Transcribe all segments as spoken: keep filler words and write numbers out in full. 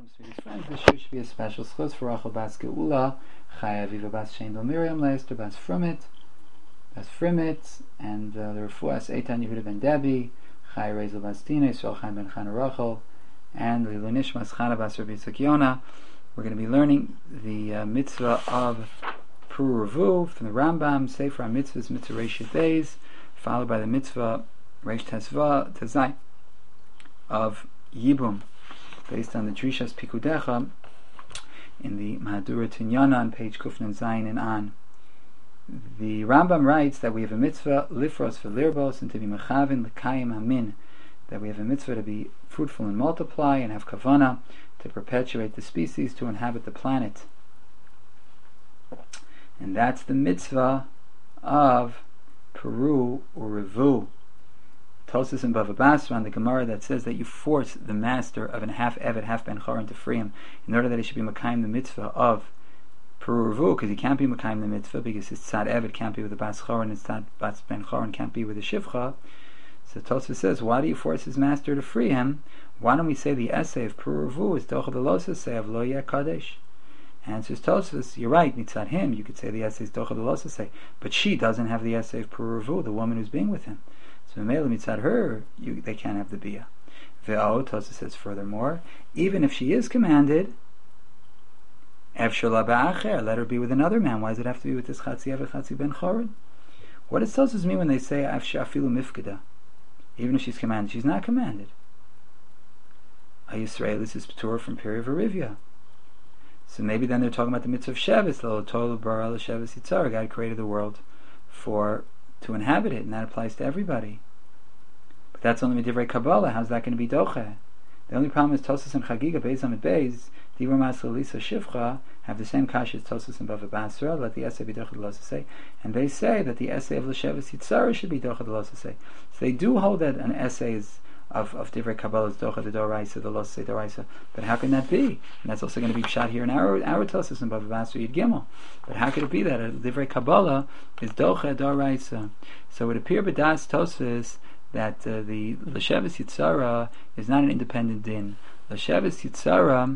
Sweetest friends, this year should be a special schus for Rachel Bas Geula, Chaya Aviva Bas Shendel Miriam, Leicester Bas Frumit, Bas Frimit, and uh, the Refuas Eitan Yehuda Ben Debi, Chaya Rezel Bas Tina, Yisrael Chaim Ben Chana Rachel, and Lilu Nishmas Chana Bas Rabbi Yitzchak Yona. We're going to be learning the uh, mitzvah of Puruvu from the Rambam, Sefer HaMitzvahs, Mitzvah Reish Beis, followed by the mitzvah Reish Tesva Tezai of Yibum, based on the Drishas Pikudecha in the Mahadura Tinyana on page Kufnan Zayin and on. The Rambam writes that we have a mitzvah lifros v'lirbos, and to be mechavin l'kayim amin, that we have a mitzvah to be fruitful and multiply and have kavana to perpetuate the species to inhabit the planet. And that's the mitzvah of Peru or Revu. Tosas and Bava Basra on the Gemara that says that you force the master of an half Eved, half Ben Choron to free him in order that he should be Makayim the mitzvah of Peru, because he can't be Makayim the mitzvah because his Tzad Eved can't be with the Bas Choron and his Tzad Bas Ben Choron can't be with the Shivcha. So Tosas says, why do you force his master to free him? Why don't we say the essay of Peru is Docha Delosa say of Lo Yeh Kadesh? Answers Tosas, you're right, Mitzad him, you could say the essay is Docha Delosa say, but she doesn't have the essay of Peru, the woman who's being with him. So Mela mitzad her, you, they can't have the bia. Ve'o, Tosa says furthermore, even if she is commanded, Efshar ba'acher, let her be with another man. Why does it have to be with this Chatzi Eved, Chatzi Ben Choron? What does Tosas mean when they say Efshar afilu mifkada? Even if she's commanded, she's not commanded. A Yisraelis is P'tur from Peri Verivia. So maybe then they're talking about the mitzvah of Shevis, Lo Tolu Bara La Shevis Yitzar. God created the world for to inhabit it, and that applies to everybody. But that's only Midivrei Kabbalah. How's that going to be doche? The only problem is Tosas and Chagiga, Beis Amid Beis, Divra Masla Lisa Shivcha, have the same kasha as Tosas and Bava Basra, let the essay be doche de say, and they say that the essay of L'Shevis Yitzara should be doche de say. So they do hold that an essay is of, of Divrei Kabbalah is doche de Doraisa, the Losase Doraisa, but how can that be? And that's also going to be shot here in our, our Tosas and Bava Basra Yid Gimel. But how could it be that a Divrei Kabbalah is doche Doraisa? So it would appear B'das Tosas that uh, the L'Shevis Yitzara is not an independent din. L'Shevis Yitzara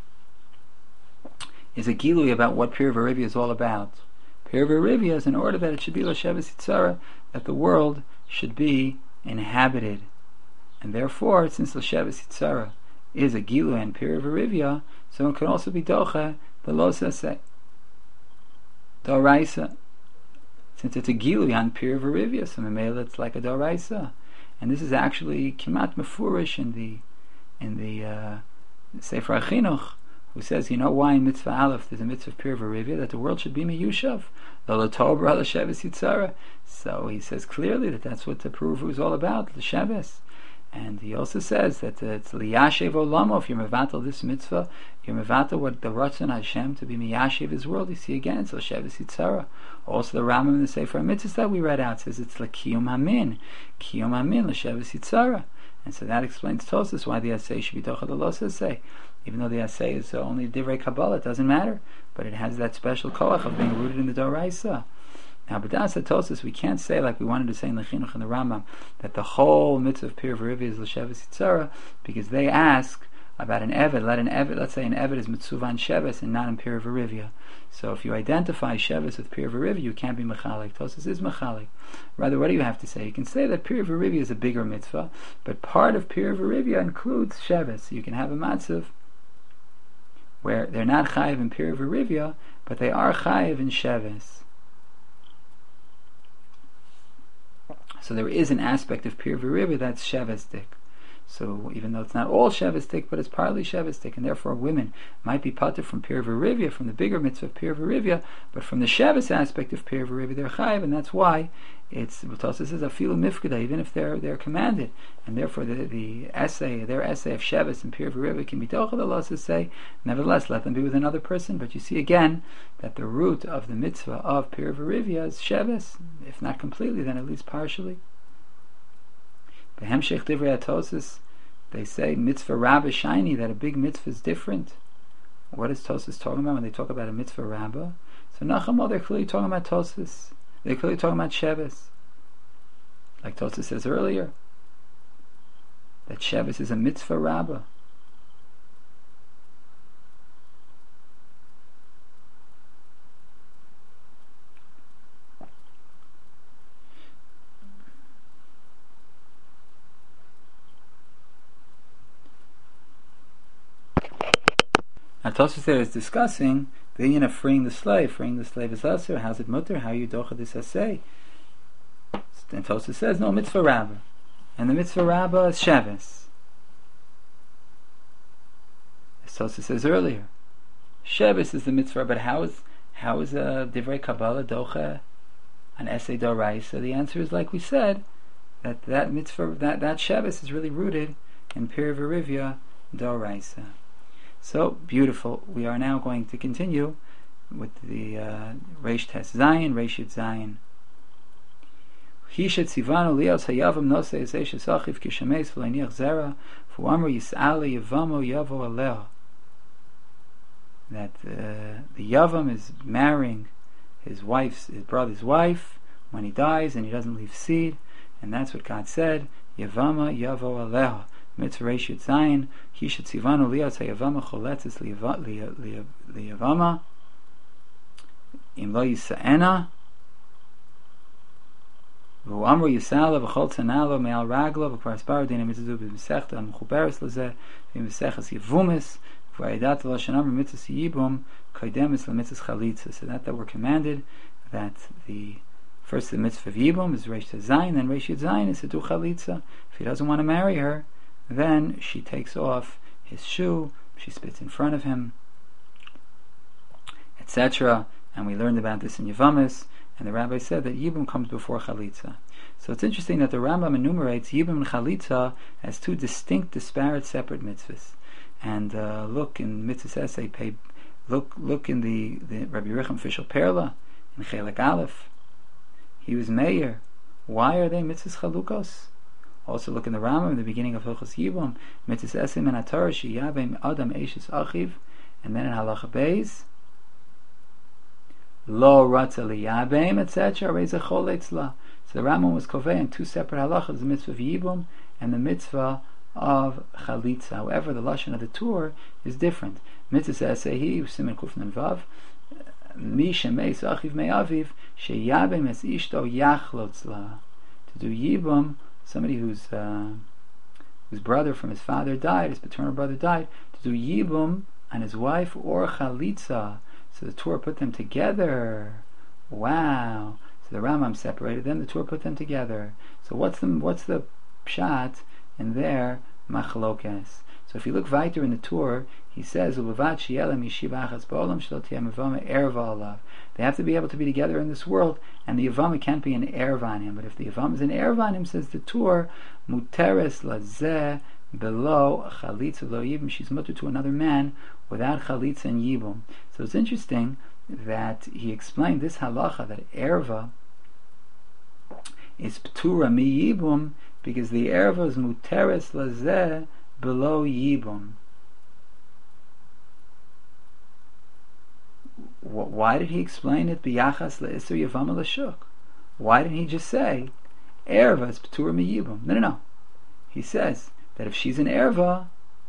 is a gilui about what Pir Verivia is all about. Pir Verivia is in order that it should be L'Shevis Yitzara, that the world should be inhabited. And therefore, since L'Shevis Yitzara is a gilui and Pir Verivia, so it can also be Doche, the Losase, Doraisa. Since it's a gilui on Pir Verivia, so Memela it's like a Doraisa. And this is actually Kimat Mefurish in the in the uh, Sefer HaChinuch, who says, you know why in Mitzvah Aleph there's a Mitzvah of Pir Verivia, that the world should be Meyushav, Lo Tobra L'Shevis Yitzara. So he says clearly that that's what the Puruvu is all about, L'Shevis. And he also says that uh, it's Liyashev Olamo, if you're Mevatel this mitzvah, you're Mevatel what the Ratzon Hashem to be Miyashev his world. You see again, it's L'Shevis Yitzara. Also the Rambam in the Sefer HaMitzvahs that we read out says it's L'Kiyum Hamin, Kiyum Hamin, L'Shevis Yitzara. And so that explains Tosas why the essay should be Docha Delosa say. Even though the essay is uh, only Divrei Kabbalah, it doesn't matter. But it has that special koach of being rooted in the Doraisa. Now, B'das Tosas, we can't say like we wanted to say in the Chinuch and the Rambam that the whole mitzvah of Pir Verivia is L'Shevis Yitzara, because they ask about an Eved. Let an Eved, let's say an Eved is Mitzuvan Sheves and not in Pir Verivia. So if you identify Sheves with Pir Verivia, you can't be Mechalik. Tosas is Mechalik. Rather, what do you have to say? You can say that Pir Verivia is a bigger mitzvah, but part of Pir Verivia includes Sheves. You can have a matzav where they're not Chayiv in Pir Verivia, but they are Chayiv in Sheves. So there is an aspect of Pir Verivia that's Shevestik. So even though it's not all Shevestik, but it's partly Shevestik, and therefore women might be pater from Pir Verivia, from the bigger mitzvah of Pir Verivia, but from the Sheves aspect of Pir Verivia they're chayiv, and that's why it's Tosas says afilu mifkada, even if they're they're commanded, and therefore the the essay, their essay of Sheves and Pir Verivia can be dochel the say. Nevertheless, let them be with another person. But you see again that the root of the mitzvah of Pir Verivia is Sheves, if not completely, then at least partially. Behemshech Divrei Tosas, they say mitzvah rabba shiny, that a big mitzvah is different. What is Tosas talking about when they talk about a mitzvah rabba? So Nachamol, they're clearly talking about Tosas. They're clearly talking about Sheves. Like Tosas says earlier, that Sheves is a mitzvah rabba. And Tosfos there is discussing the union of freeing the slave. Freeing the slave is usher. How's it mutter? How you docha this assay? And Tosfos says, no, mitzvah rabbah. And the mitzvah rabbah is Shabbos. As Tosfos says earlier, Shabbos is the mitzvah, but how is how is a divrei Kabbalah docha an essay d'oraisa? The answer is, like we said, that that mitzvah, that, that Shabbos is really rooted in Pir V'Rivya d'oraisa. So, beautiful. We are now going to continue with the uh, Reish Tes Zayin, Reish Yud Zayin. Hishet Sivanu Lios Hayavam Nosei Yisei Shesachiv Kishameis V'Leiniach Zera Fuamru Yis'ale Yavamo Yavo Aleh. That uh, the Yavam is marrying his wife's, his brother's wife when he dies, and he doesn't leave seed, and that's what God said. Yavama Yavo Aleh. Mitzvah Reish Yud Zayin. Hishet Sivanu Lios Hayavama Choletzes Liyavama Im Lo Yisa'ena V'amru Yisala V'chol Tzanalo Me'al Raglo V'kvar Dina Mitzvah B'Mesechta M'chuberes Lezeh V'Meseches Yevumis V'Ayidat V'Lashanam Mitzvah Yibum Kaidemis L'Mitzvah Chalitza. So that that we're commanded that the first the mitzvah of Yibum is Reish Tes Zayin, then Reish Yud Zayin is to do Chalitza. If he doesn't want to marry her, then she takes off his shoe, she spits in front of him, et cetera. And we learned about this in Yevamis, and the rabbi said that Yibum comes before Chalitza. So it's interesting that the Rambam enumerates Yibum and Chalitza as two distinct, disparate, separate mitzvahs. And uh, look in Mitzvahs essay, pay, look look in the, the Rabbi Yerucham Fishel Perla, in Chelek Aleph. He was mayor. Why are they mitzvahs chalukos? Also look in the Rambam in the beginning of Hilchos Yibum, Mitzvahs Esim and Atar Sheyabem Adam Eishes Achiv, and then in Halacha Beis, Lo Ratza Liyabem, et cetera. Reza Chol Eitzla. So the Rambam was kovei in two separate halachas, the mitzvah of Yibum and the mitzvah of Chalitza. However, the lashon of the Tur is different. Mitzvah Esehi Siman Kufnan Vav Mi Shemeis Achiv Me'aviv Sheyabem Es Ishto Yachlotzla. To do Yibum, somebody whose uh, whose brother from his father died, his paternal brother died, to do Yibum on his wife or Chalitza. So the Torah put them together. Wow. So the Rambam separated them, the Torah put them together. So what's the what's the pshat in their machlokes? So if you look weiter in the Torah, he says, they have to be able to be together in this world, and the Yavama can't be an Erev on him. But if the Yavama is an Erev on him, says the Torah, Muteres lazeh below chalitza lo yibum, she's mutter to another man without chalitza and yibum. So it's interesting that he explained this halacha, that Erva is ptura mi yibum, because the Erva is muteres lazeh below yibum. Why did he explain it biyachas le'isur yavama l'shuk? Why didn't he just say Erva is ptura mi yibum? No, no, no. He says that if she's an Erva,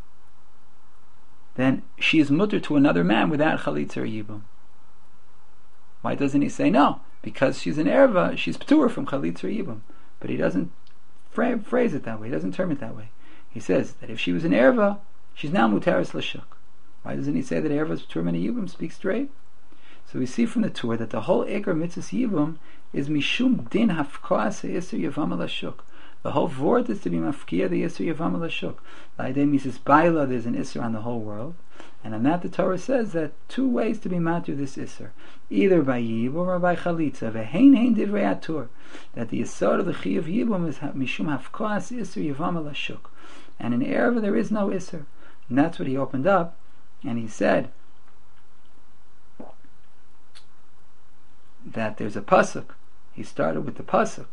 then she is mutter to another man without chalitza or yibum. Why doesn't he say no? Because she's an Erva, she's ptura from chalitza or yibum. But he doesn't fra- phrase it that way. He doesn't term it that way. He says that if she was an Erva, she's now muteres l'shuk. Why doesn't he say that Erva is ptura min yibum? Speak straight. So we see from the Torah that the whole Iker Mitzvah Yibum is Mishum Din Hafkoas Yisur Yavam L'Shuk. The whole Vort is to be Mafkia the Yisur Yavam L'Shuk. Laidei Mises Baila, there's an Isser on the whole world, and on that the Torah says that two ways to be matur this Isser, either by Yibum or by Chalitza. Vehein Hein Divrei Atur, that the Yisur of the Chi of Yibum is Mishum Hafkoas Yisur Yavam L'Shuk, and in Ereva there is no Isser. And that's what he opened up, and he said that there's a pasuk. He started with the pasuk.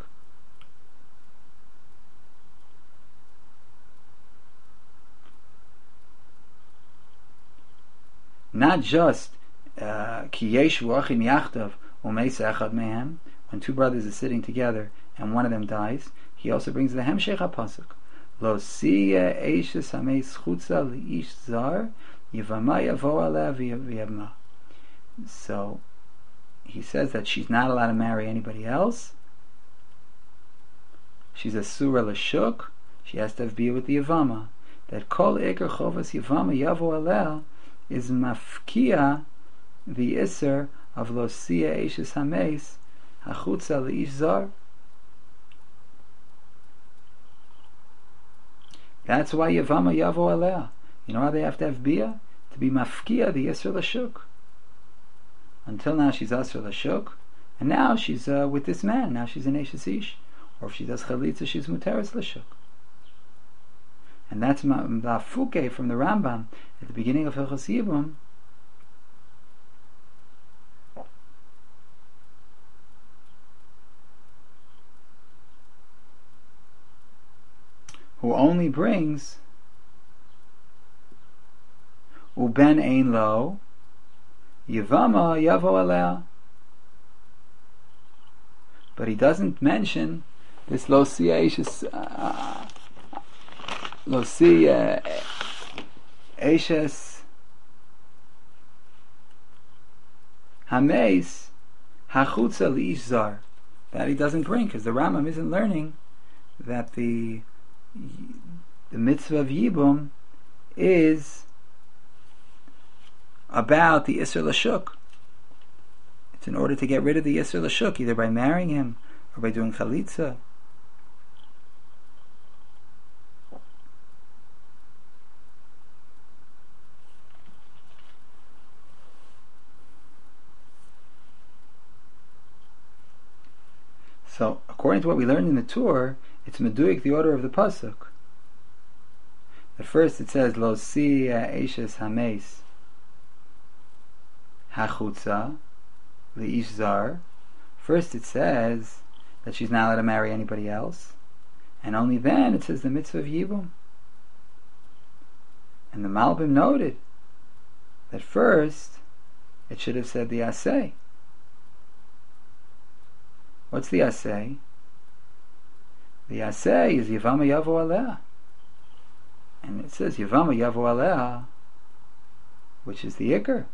Not just ki yeshu achim yachdav umeisa echad mehem, when two brothers are sitting together and one of them dies. He also brings the hemshech pasuk. Lo siya eishes hameis chutza liish zar yivama yavo aleh v'yavma. So he says that she's not allowed to marry anybody else. She's a surah l'shuk. She has to be with the Yavama. That kol eker chovas Yavama yavo alel is mafkia the iser of losia eshes hameis hachutza leish zar. That's why Yavama Yavo Alea. You know how they have to have Bia? To be Mafkia, the Yisr Lashuk. Until now she's Asr Lashuk, and now she's uh, with this man. Now she's an Eshes Ish. Or if she does Chalitza, she's Muteres Lashuk. And that's Ma'afuke from the Rambam at the beginning of Hilchos Yibum. Who only brings Uben Ein Lo Yavama Yavo Alea, but he doesn't mention this Losia Eshes Losia Eshes Hameis Hachutza Liish Zar, that he doesn't bring, because the Rambam isn't learning that the the mitzvah of Yibum is about the Isser Lashuk. It's in order to get rid of the Isser Lashuk, either by marrying him or by doing Chalitza. So, according to what we learned in the Torah, it's meduik, the order of the pasuk. At first it says Lo si eshes hameis hachutza leish zar. First it says that she's not allowed to marry anybody else, and only then it says the mitzvah of Yibum. And the Malbim noted that first it should have said the asay. What's the asay? The Aseh is Yavama Yavo Alea. And it says Yavama Yavo Alea, which is the Iker.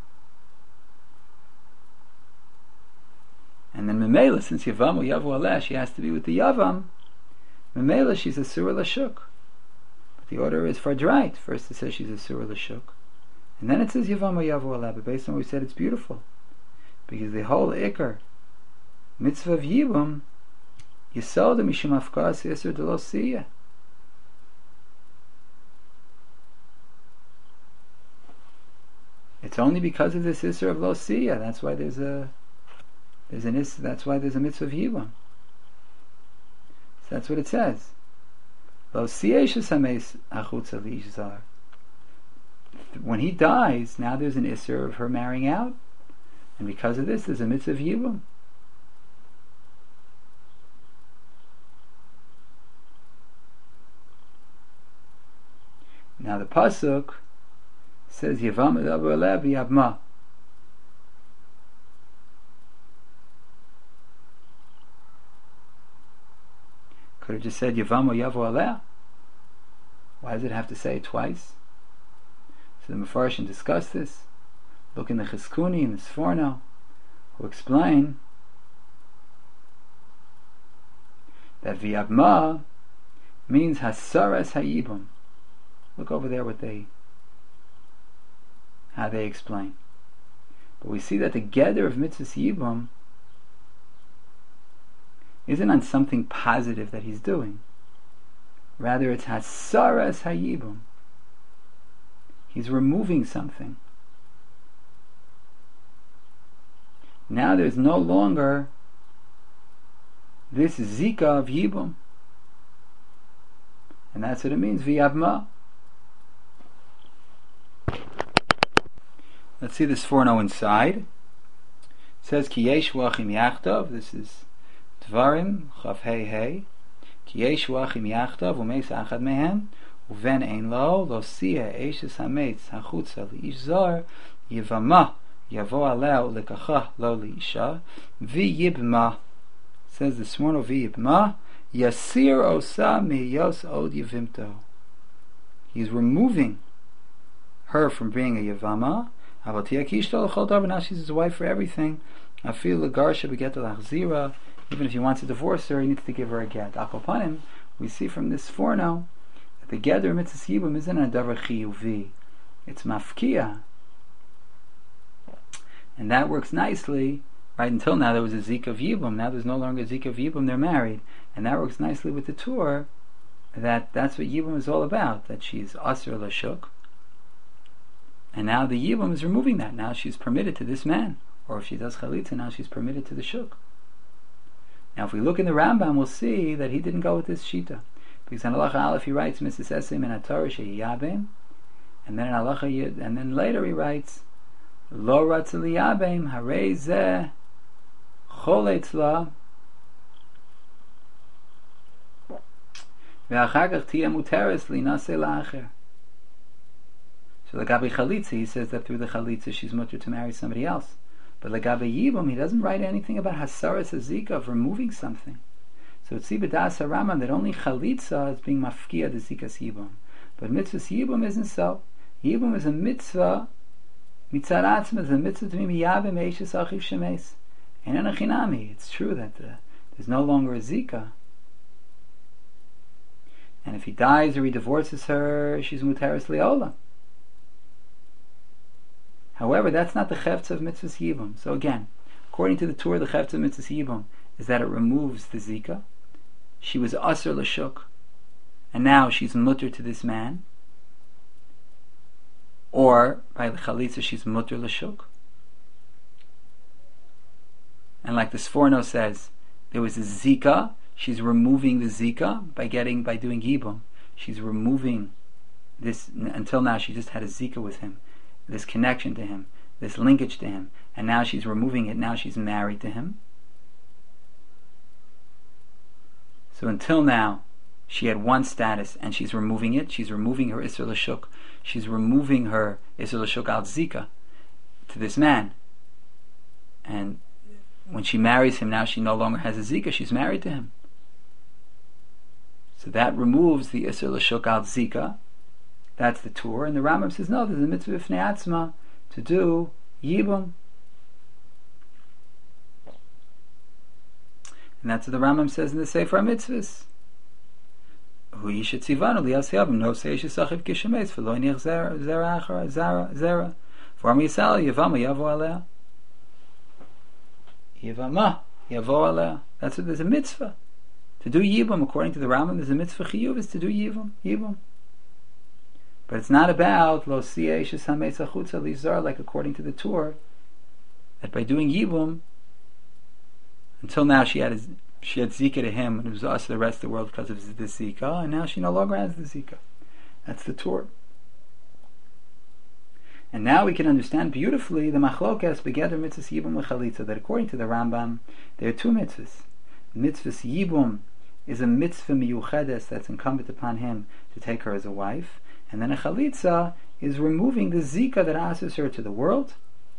And then Memela, since Yavama Yavo Alea, she has to be with the Yavam. Memela, she's a Surah Lashuk. But the order is Fardrait. First it says she's a Surah Lashuk. And then it says Yavama Yavo Alea. But based on what we said, it's beautiful. Because the whole Iker, mitzvah of Yibum, Yisoda mishum afkas yisur de lo siya. It's only because of this isur of lo siya. That's why there's a there's an is. That's why there's a mitzvah of Yibum. So that's what it says. Lo siya ishes hameis achutza leish zar. When he dies, now there's an isur of her marrying out, and because of this, there's a mitzvah of Yibum. Now the pasuk says Yavam Edaber Aleh B'Yavma. Could have just said Yavam or Yavo Aleh. Why does it have to say it twice? So the Mefarshim discuss this. Look in the Chizkuni and the Sforno, who explain that V'Yavma means Hasaras Hayibum. Look over there what they how they explain. But we see that the gather of mitzvahs Yibum isn't on something positive that he's doing. Rather, it's Hasaras Hayibum. He's removing something. Now there's no longer this Zika of Yibum. And that's what it means, V'Yavma. Let's see this forno inside. It says Ki yesh wachim yachtav. This is Dvarim Chav Hei Hei. Ki yesh wachim yachtav umeis achad mehen uven ein lo lo siya eshes hametz hachutza liish zar yivama yavo aleh lekacha lo liisha v'yibma. Says the forno v'yibma yasir osa miyos od yivimto. He's removing her from being a yavama. Now she's his wife for everything. Even if he wants to divorce her, he needs to give her a get. Akopanim, we see from this forno that the gather mitzvah yibum isn't a davar chiyuvi. It's mafkia. And that works nicely. Right until now there was a Zika of Yibum. Now there's no longer a Zika of Yibum. They're married. And that works nicely with the Tur. That that's what Yibum is all about. That she's Asr Lashuk. And now the Yibum is removing that. Now she's permitted to this man. Or if she does Chalitza, now she's permitted to the Shuk. Now if we look in the Rambam, we'll see that he didn't go with this Shita. Because in Halacha Aleph he writes, Missus Esim in HaTorah Sheyiyabim. And then in Halacha Yid, and then later he writes, Lo Ratzah Liyabim, Harei Zeh Chol Eitzla Ve'achar Kach Tiyeh Muteres Linaseh La'acher. So Lagabi Chalitza, he says that through the Chalitza she's mutter to marry somebody else. But Lagabi Yibum, he doesn't write anything about Hasaras Azika, of removing something. So it's B'das HaRambam that only Chalitza is being mafkia the Zikas Yibum. But Mitzvah Yibum isn't so. Yibum is a mitzvah, Mitzad Atzma is a mitzvah to be miyabim eishes achiv shemes. And enachinami, it's true that uh, there's no longer a Zika. And if he dies or he divorces her, she's muteres leola. However, that's not the chefetz of mitzvahs yibum. So again, according to the Torah, the chefetz of mitzvahs yibum is that it removes the Zika. She was asr l'shuk, and now she's mutter to this man. Or by the chalitza, she's mutter l'shuk. And like the Sforno says, there was a Zika. She's removing the Zika by getting by doing yibum. She's removing this. Until now, she just had a Zika with him, this connection to him, this linkage to him, and now she's removing it. Now she's married to him. So until now, she had one status, and she's removing it. She's removing her Isser L'Shuk. She's removing her Isser L'Shuk al Zika to this man. And when she marries him, now she no longer has a Zika. She's married to him. So that removes the Isser L'Shuk al Zika. That's the Tur. And the Rambam says, no, there's a mitzvah B'fnei Atzma to do Yibum. And that's what the Rambam says in the Sefer HaMitzvahs. Hu yishet tzivanu liyas yavim no seish yisachiv kishemes v'lo yinich zera zera achara zera zera v'am yisal yavama yavo alea yavama yavo alea. That's what there's a mitzvah to do yibum. According to the Rambam, there's a mitzvah chiyuv is to do yibum yibum. But it's not about lo seish yisameis achutza lizar, like according to the Torah, that by doing yibum, until now she had a, she had Zika to him, and it was us to the rest of the world because of the Zika, and now she no longer has the Zika. That's the Torah. And now we can understand beautifully the machlokas begeder mitzvahs yibum l'chalitza, that according to the Rambam, there are two mitzvahs. Mitzvahs yibum is a mitzvah miyuchedes that's incumbent upon him to take her as a wife, and then a chalitza is removing the Zika that asks her to the world.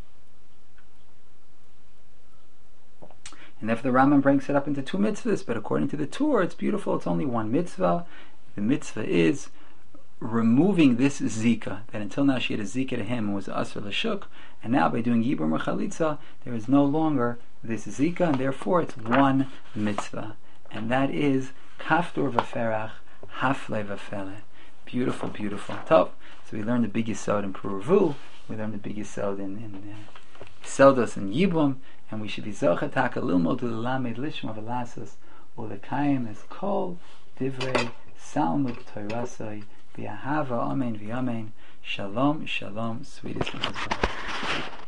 And therefore the Rambam breaks it up into two mitzvahs, but according to the Torah, it's beautiful, it's only one mitzvah. The mitzvah is removing this Zika, that until now she had a Zika to him and was Asr L'Shuk, and now by doing Yibum or Chalitza, there is no longer this Zika, and therefore it's one mitzvah. And that is Kaftor V'Ferach, Hafle V'Fele. Beautiful, beautiful. Top. So we learned the big Yisod in Puravu, we learned the big Yisod in, in uh, Yisodos and Yibum, and we should be Zocha Taka Lilmod L'Lamed Lishma V'Lasas U'Lekayim Es Kol Divrei Salmud Toirasai V'Ahava Amen V'Amen. Shalom, Shalom, sweetest of